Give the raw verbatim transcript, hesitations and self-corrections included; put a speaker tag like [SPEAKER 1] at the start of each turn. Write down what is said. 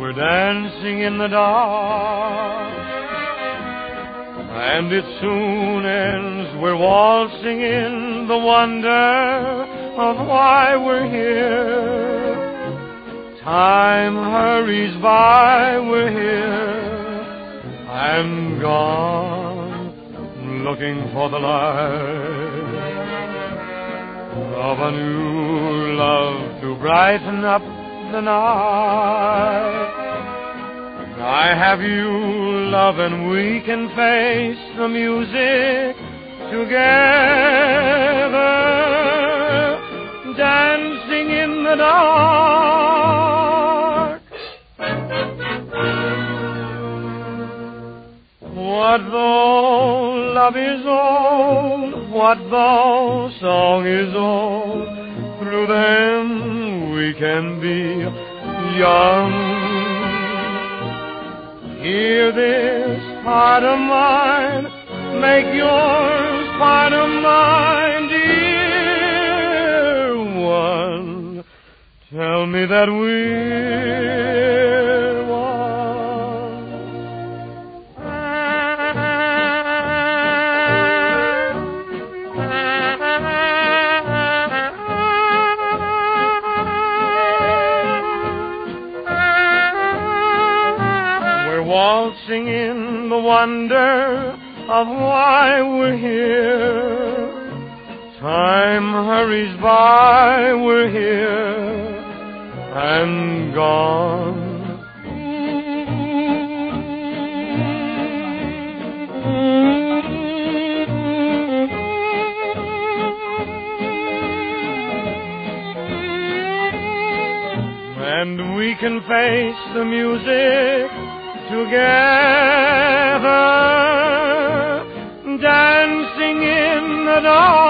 [SPEAKER 1] we're dancing in the dark, and it soon ends. We're waltzing in the wonder of why we're here. Time hurries by, we're here. I'm gone, looking for the light of a new love to brighten up the night. I have you, love, and we can face the music together, dancing in the dark. What though love is old, what though song is old, through them we can be young. Hear this heart of mine, make yours part of mine, dear one. Tell me that we're one. We're waltzing in the wonder of why we're here. Time hurries by, we're here and gone. And we can face the music together, dancing in the dark.